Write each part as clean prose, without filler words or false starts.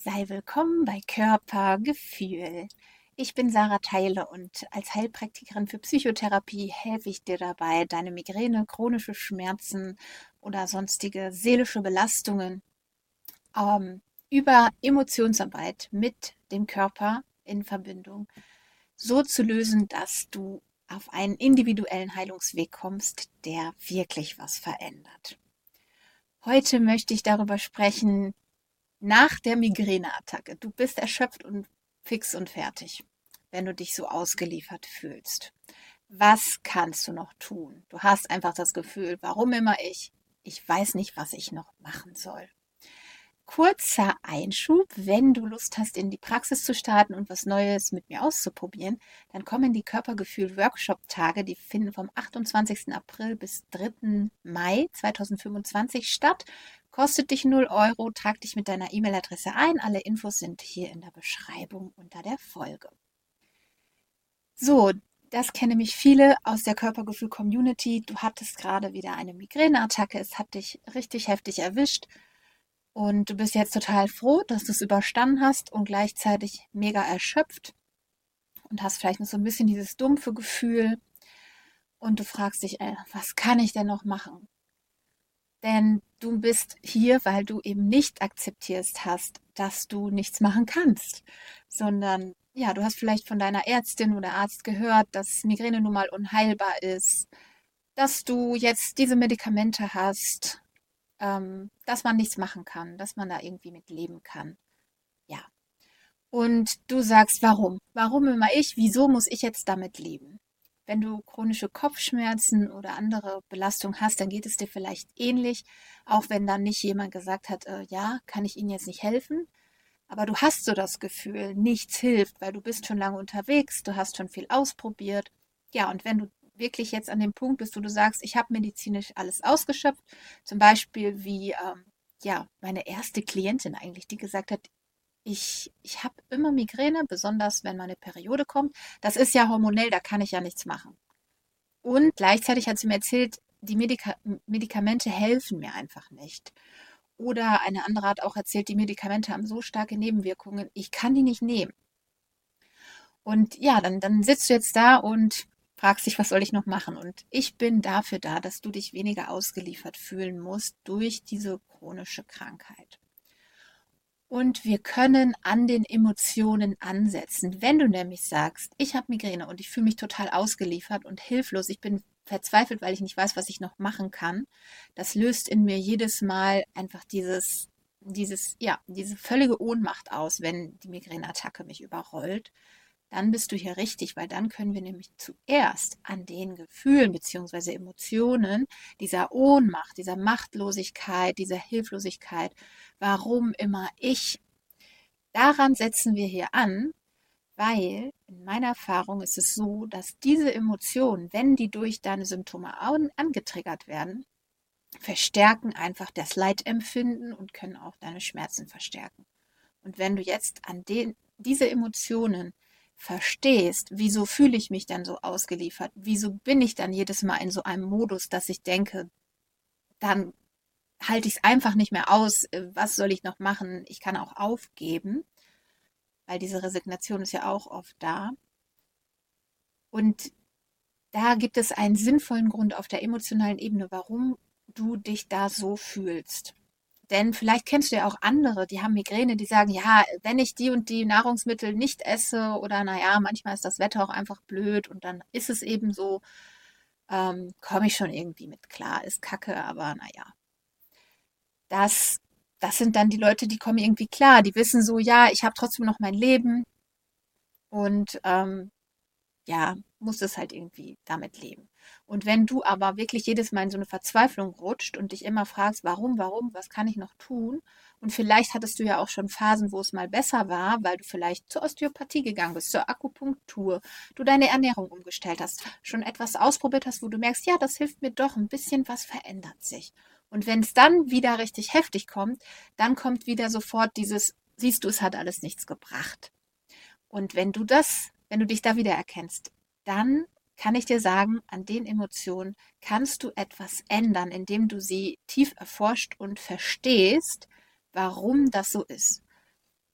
Sei willkommen bei Körpergefühl. Ich bin Sarah Theile und als Heilpraktikerin für Psychotherapie helfe ich dir dabei, deine Migräne, chronische Schmerzen oder sonstige seelische Belastungen über Emotionsarbeit mit dem Körper in Verbindung so zu lösen, dass du auf einen individuellen Heilungsweg kommst, der wirklich was verändert. Heute möchte ich darüber sprechen, nach der Migräneattacke. Du bist erschöpft und fix und fertig, wenn du dich so ausgeliefert fühlst. Was kannst du noch tun? Du hast einfach das Gefühl, warum immer ich? Ich weiß nicht, was ich noch machen soll. Kurzer Einschub, wenn du Lust hast, in die Praxis zu starten und was Neues mit mir auszuprobieren, dann kommen die Körpergefühl-Workshop-Tage, die finden vom 28. April bis 3. Mai 2025 statt. Kostet dich 0 €, trag dich mit deiner E-Mail-Adresse ein. Alle Infos sind hier in der Beschreibung unter der Folge. So, das kennen nämlich viele aus der Körpergefühl-Community. Du hattest gerade wieder eine Migräneattacke, es hat dich richtig heftig erwischt. Und du bist jetzt total froh, dass du es überstanden hast und gleichzeitig mega erschöpft und hast vielleicht noch so ein bisschen dieses dumpfe Gefühl und du fragst dich, was kann ich denn noch machen? Denn du bist hier, weil du eben nicht akzeptierst hast, dass du nichts machen kannst, sondern ja, du hast vielleicht von deiner Ärztin oder Arzt gehört, dass Migräne nun mal unheilbar ist, dass du jetzt diese Medikamente hast, dass man nichts machen kann, dass man da irgendwie mit leben kann. Ja. Und du sagst, warum? Warum immer ich? Wieso muss ich jetzt damit leben? Wenn du chronische Kopfschmerzen oder andere Belastung hast, dann geht es dir vielleicht ähnlich, auch wenn dann nicht jemand gesagt hat, ja, kann ich Ihnen jetzt nicht helfen. Aber du hast so das Gefühl, nichts hilft, weil du bist schon lange unterwegs, du hast schon viel ausprobiert. Ja, und wenn du wirklich jetzt an dem Punkt bist, wo du sagst, ich habe medizinisch alles ausgeschöpft, zum Beispiel wie ja, meine erste Klientin eigentlich, die gesagt hat, ich habe immer Migräne, besonders wenn meine Periode kommt. Das ist ja hormonell, da kann ich ja nichts machen. Und gleichzeitig hat sie mir erzählt, die Medikamente helfen mir einfach nicht. Oder eine andere hat auch erzählt, die Medikamente haben so starke Nebenwirkungen, ich kann die nicht nehmen. Und ja, dann sitzt du jetzt da und fragst dich, was soll ich noch machen? Und ich bin dafür da, dass du dich weniger ausgeliefert fühlen musst durch diese chronische Krankheit. Und wir können an den Emotionen ansetzen. Wenn du nämlich sagst, ich habe Migräne und ich fühle mich total ausgeliefert und hilflos, ich bin verzweifelt, weil ich nicht weiß, was ich noch machen kann, das löst in mir jedes Mal einfach ja, diese völlige Ohnmacht aus, wenn die Migräneattacke mich überrollt. Dann bist du hier richtig, weil dann können wir nämlich zuerst an den Gefühlen bzw. Emotionen dieser Ohnmacht, dieser Machtlosigkeit, dieser Hilflosigkeit, warum immer ich, daran setzen wir hier an, weil in meiner Erfahrung ist es so, dass diese Emotionen, wenn die durch deine Symptome angetriggert werden, verstärken einfach das Leidempfinden und können auch deine Schmerzen verstärken. Und wenn du jetzt diese Emotionen verstehst, wieso fühle ich mich dann so ausgeliefert? Wieso bin ich dann jedes Mal in so einem Modus, dass ich denke, dann halte ich es einfach nicht mehr aus, was soll ich noch machen? Ich kann auch aufgeben, weil diese Resignation ist ja auch oft da. Und da gibt es einen sinnvollen Grund auf der emotionalen Ebene, warum du dich da so fühlst. Denn vielleicht kennst du ja auch andere, die haben Migräne, die sagen, ja, wenn ich die und die Nahrungsmittel nicht esse oder naja, manchmal ist das Wetter auch einfach blöd und dann ist es eben so, komme ich schon irgendwie mit klar, ist kacke, aber naja. Das, das sind dann die Leute, die kommen irgendwie klar, die wissen so, ja, ich habe trotzdem noch mein Leben und ja, muss es halt irgendwie damit leben. Und wenn du aber wirklich jedes Mal in so eine Verzweiflung rutscht und dich immer fragst, warum, was kann ich noch tun? Und vielleicht hattest du ja auch schon Phasen, wo es mal besser war, weil du vielleicht zur Osteopathie gegangen bist, zur Akupunktur, du deine Ernährung umgestellt hast, schon etwas ausprobiert hast, wo du merkst, ja, das hilft mir doch, ein bisschen was verändert sich. Und wenn es dann wieder richtig heftig kommt, dann kommt wieder sofort dieses, siehst du, es hat alles nichts gebracht. Und wenn du dich da wiedererkennst, dann kann ich dir sagen, an den Emotionen kannst du etwas ändern, indem du sie tief erforscht und verstehst, warum das so ist.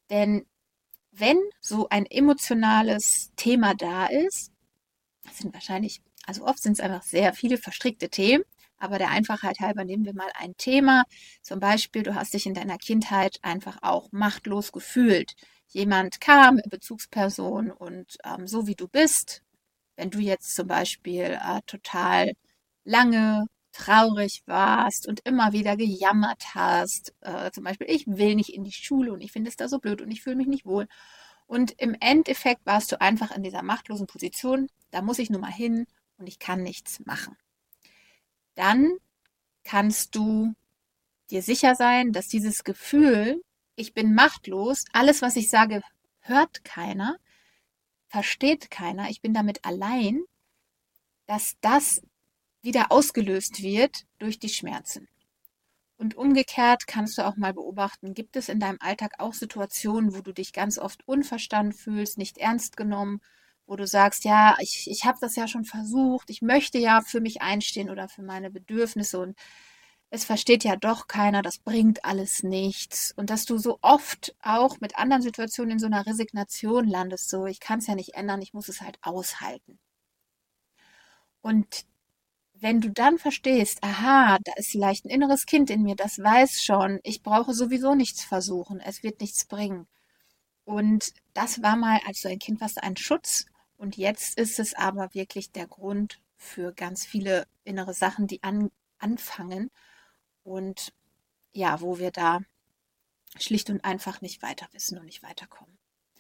Denn wenn so ein emotionales Thema da ist, das sind wahrscheinlich, also oft sind es einfach sehr viele verstrickte Themen, aber der Einfachheit halber nehmen wir mal ein Thema. Zum Beispiel, du hast dich in deiner Kindheit einfach auch machtlos gefühlt. Jemand kam, Bezugsperson, und so wie du bist, wenn du jetzt zum Beispiel total lange traurig warst und immer wieder gejammert hast, zum Beispiel, ich will nicht in die Schule und ich finde es da so blöd und ich fühle mich nicht wohl. Und im Endeffekt warst du einfach in dieser machtlosen Position, da muss ich nur mal hin und ich kann nichts machen. Dann kannst du dir sicher sein, dass dieses Gefühl, ich bin machtlos, alles, was ich sage, hört keiner, versteht keiner, ich bin damit allein, dass das wieder ausgelöst wird durch die Schmerzen. Und umgekehrt kannst du auch mal beobachten, gibt es in deinem Alltag auch Situationen, wo du dich ganz oft unverstanden fühlst, nicht ernst genommen, wo du sagst, ja, ich habe das ja schon versucht, ich möchte ja für mich einstehen oder für meine Bedürfnisse und es versteht ja doch keiner, das bringt alles nichts. Und dass du so oft auch mit anderen Situationen in so einer Resignation landest, so, ich kann es ja nicht ändern, ich muss es halt aushalten. Und wenn du dann verstehst, aha, da ist vielleicht ein inneres Kind in mir, das weiß schon, ich brauche sowieso nichts versuchen, es wird nichts bringen. Und das war mal, als du ein Kind warst, ein Schutz. Und jetzt ist es aber wirklich der Grund für ganz viele innere Sachen, die anfangen und ja, wo wir da schlicht und einfach nicht weiter wissen und nicht weiterkommen.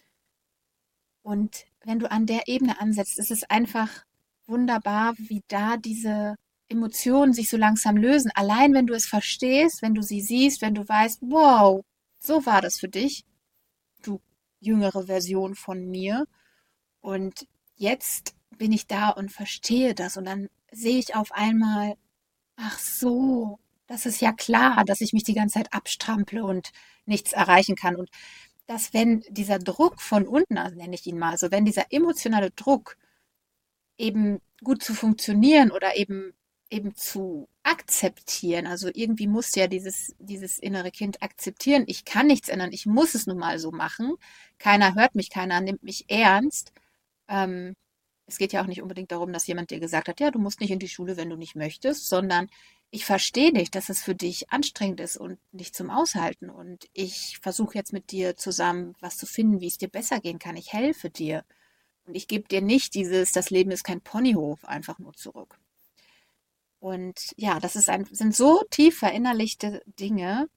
Und wenn du an der Ebene ansetzt, ist es einfach wunderbar, wie da diese Emotionen sich so langsam lösen. Allein wenn du es verstehst, wenn du sie siehst, wenn du weißt, wow, so war das für dich, du jüngere Version von mir. Und jetzt bin ich da und verstehe das. Und dann sehe ich auf einmal, ach so, das ist ja klar, dass ich mich die ganze Zeit abstrample und nichts erreichen kann. Und dass wenn dieser Druck von unten, also nenne ich ihn mal, also wenn dieser emotionale Druck eben gut zu funktionieren oder eben zu akzeptieren, also irgendwie muss ja dieses innere Kind akzeptieren, ich kann nichts ändern, ich muss es nun mal so machen, keiner hört mich, keiner nimmt mich ernst. Ähm, Es geht ja auch nicht unbedingt darum, dass jemand dir gesagt hat, ja, du musst nicht in die Schule, wenn du nicht möchtest, sondern ich verstehe dich, dass es für dich anstrengend ist und nicht zum Aushalten. Und ich versuche jetzt mit dir zusammen was zu finden, wie es dir besser gehen kann. Ich helfe dir. Und ich gebe dir nicht das Leben ist kein Ponyhof, einfach nur zurück. Und ja, sind so tief verinnerlichte Dinge,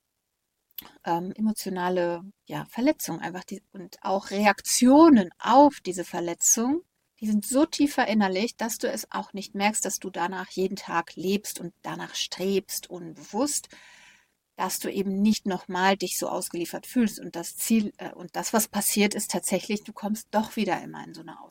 emotionale, ja, Verletzungen einfach und auch Reaktionen auf diese Verletzung, die sind so tief verinnerlicht, dass du es auch nicht merkst, dass du danach jeden Tag lebst und danach strebst, unbewusst, dass du eben nicht nochmal dich so ausgeliefert fühlst. Und das Ziel, und das, was passiert, ist tatsächlich, du kommst doch wieder immer in so eine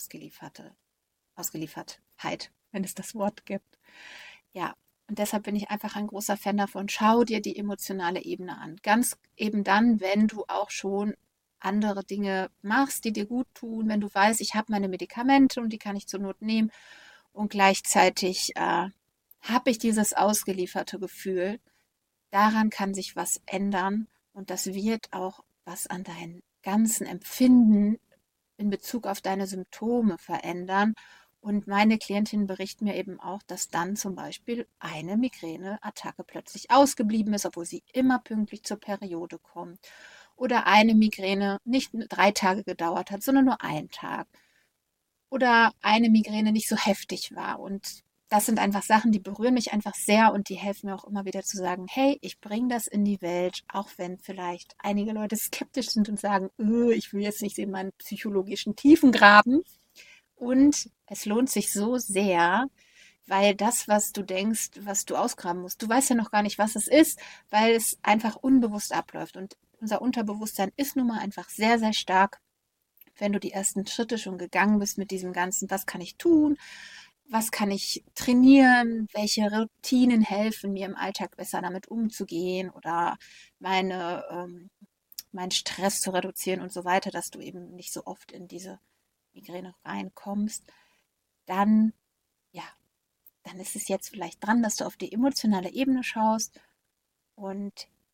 Ausgeliefertheit, wenn es das Wort gibt. Ja, und deshalb bin ich einfach ein großer Fan davon. Schau dir die emotionale Ebene an. Ganz eben dann, wenn du auch schon andere Dinge machst, die dir gut tun, wenn du weißt, ich habe meine Medikamente und die kann ich zur Not nehmen und gleichzeitig habe ich dieses ausgelieferte Gefühl, daran kann sich was ändern und das wird auch was an deinem ganzen Empfinden in Bezug auf deine Symptome verändern. Und meine Klientinnen berichten mir eben auch, dass dann zum Beispiel eine Migräneattacke plötzlich ausgeblieben ist, obwohl sie immer pünktlich zur Periode kommt. Oder eine Migräne nicht 3 Tage gedauert hat, sondern nur einen Tag. Oder eine Migräne nicht so heftig war. Und das sind einfach Sachen, die berühren mich einfach sehr und die helfen mir auch immer wieder zu sagen, hey, ich bringe das in die Welt, auch wenn vielleicht einige Leute skeptisch sind und sagen, ich will jetzt nicht in meinen psychologischen Tiefen graben. Und es lohnt sich so sehr, weil das, was du denkst, was du ausgraben musst, du weißt ja noch gar nicht, was es ist, weil es einfach unbewusst abläuft. Und unser Unterbewusstsein ist nun mal einfach sehr, sehr stark. Wenn du die ersten Schritte schon gegangen bist mit diesem Ganzen, was kann ich tun? Was kann ich trainieren? Welche Routinen helfen mir im Alltag besser damit umzugehen oder meine, meinen Stress zu reduzieren und so weiter, dass du eben nicht so oft in diese Migräne reinkommst, dann, ja, dann ist es jetzt vielleicht dran, dass du auf die emotionale Ebene schaust und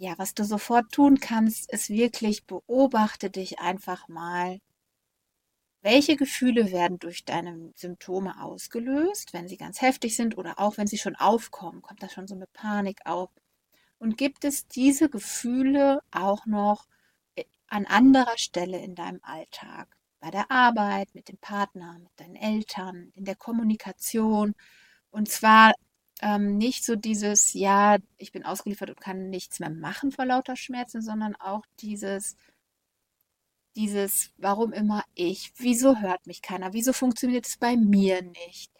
Ja, was du sofort tun kannst, ist wirklich beobachte dich einfach mal. Welche Gefühle werden durch deine Symptome ausgelöst, wenn sie ganz heftig sind oder auch wenn sie schon aufkommen? Kommt da schon so eine Panik auf? Und gibt es diese Gefühle auch noch an anderer Stelle in deinem Alltag? Bei der Arbeit, mit dem Partner, mit deinen Eltern, in der Kommunikation? Und zwar nicht so dieses, ja, ich bin ausgeliefert und kann nichts mehr machen vor lauter Schmerzen, sondern auch dieses, warum immer ich? Wieso hört mich keiner? Wieso funktioniert es bei mir nicht?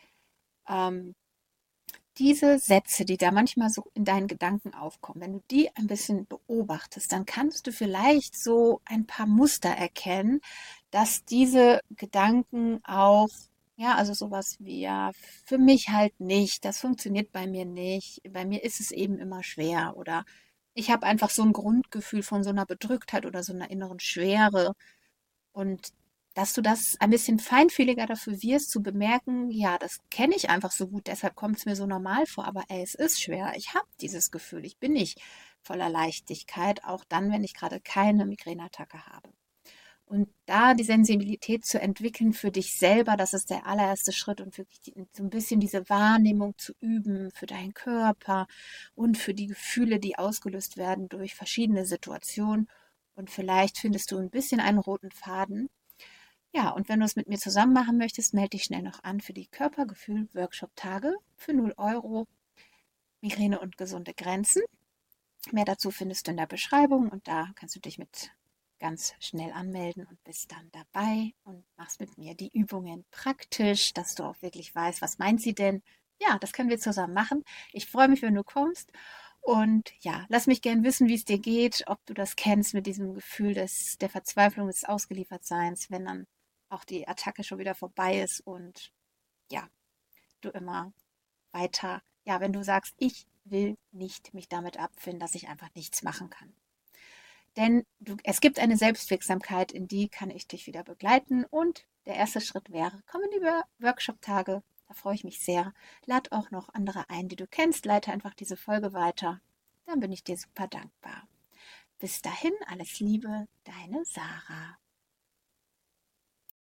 Ähm, diese Sätze, die da manchmal so in deinen Gedanken aufkommen, wenn du die ein bisschen beobachtest, dann kannst du vielleicht so ein paar Muster erkennen, dass diese Gedanken auch, ja, also sowas wie, ja, für mich halt nicht, das funktioniert bei mir nicht, bei mir ist es eben immer schwer oder ich habe einfach so ein Grundgefühl von so einer Bedrücktheit oder so einer inneren Schwere und dass du das ein bisschen feinfühliger dafür wirst, zu bemerken, ja, das kenne ich einfach so gut, deshalb kommt es mir so normal vor, aber ey, es ist schwer. Ich habe dieses Gefühl, ich bin nicht voller Leichtigkeit, auch dann, wenn ich gerade keine Migräneattacke habe. Und da die Sensibilität zu entwickeln für dich selber, das ist der allererste Schritt und wirklich so ein bisschen diese Wahrnehmung zu üben für deinen Körper und für die Gefühle, die ausgelöst werden durch verschiedene Situationen. Und vielleicht findest du ein bisschen einen roten Faden. Ja, und wenn du es mit mir zusammen machen möchtest, melde dich schnell noch an für die Körpergefühl-Workshop-Tage für 0 € Migräne und gesunde Grenzen. Mehr dazu findest du in der Beschreibung und da kannst du dich mit ganz schnell anmelden und bist dann dabei und machst mit mir die Übungen praktisch, dass du auch wirklich weißt, was meint sie denn? Ja, das können wir zusammen machen. Ich freue mich, wenn du kommst. Und ja, lass mich gern wissen, wie es dir geht, ob du das kennst mit diesem Gefühl der Verzweiflung, des Ausgeliefertseins, wenn dann auch die Attacke schon wieder vorbei ist und ja, du immer weiter, ja, wenn du sagst, ich will nicht mich damit abfinden, dass ich einfach nichts machen kann. Denn es gibt eine Selbstwirksamkeit, in die kann ich dich wieder begleiten. Und der erste Schritt wäre, komm in die Workshop-Tage. Da freue ich mich sehr. Lad auch noch andere ein, die du kennst. Leite einfach diese Folge weiter. Dann bin ich dir super dankbar. Bis dahin, alles Liebe, deine Sarah.